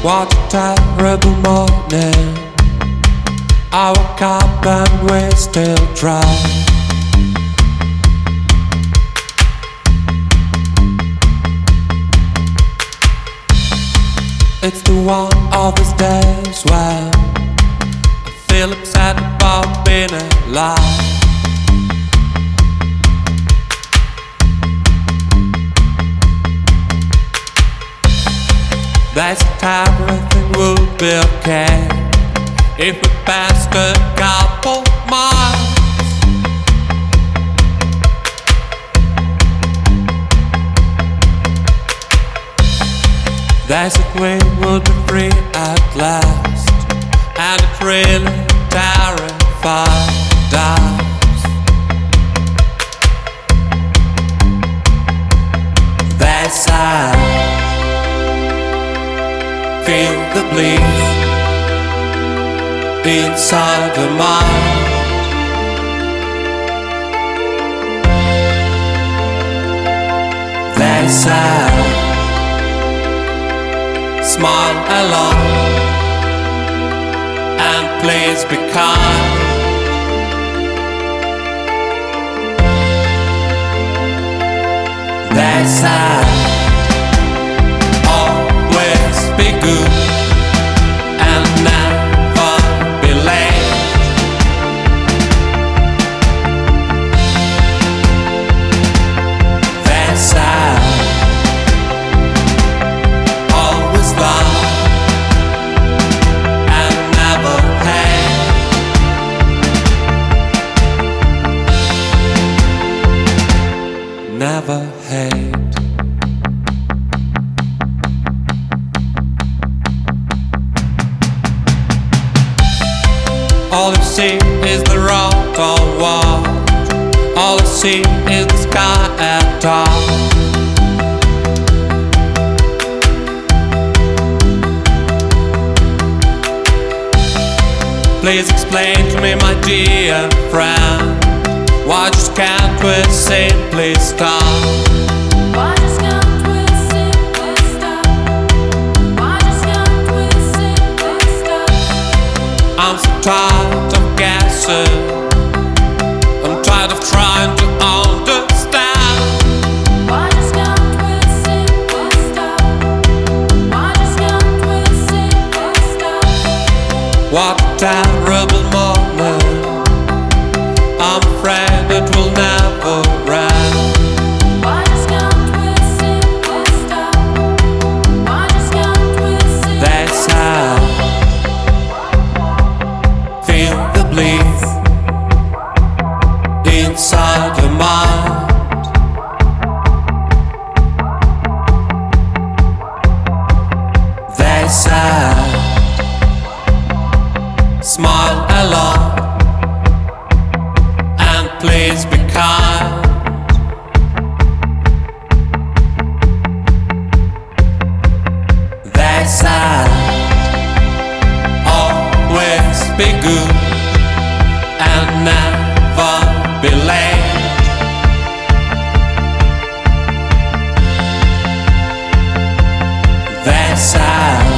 What a terrible morning. I woke up and we're still dry. It's the one of those days where I feel upset about being alive. They said everything will be okay if we passed a couple miles. They said we would be free at last, and it really terrified us. They said, feel the bleed inside the mind. They said, smile along and please be kind. They said, always be good and never be late. They said, always love and never hate. Never hate. All you see is the road on wall. All you see is the sky at dawn. Please explain to me, my dear friend, why just can't we simply stop? Why just can't we simply stop? Why just can't we simply stop? I'm so tired of guessing. I'm tired of trying to understand. Why just can't we simply stop? Why just can't we simply stop? What a terrible moment. I'm afraid it will never end. Why just can't we simply stop? Why just can't we simply They said, feel the bleed inside your mind. They said, smile along and please be kind. They said, always be good and never be late. They said,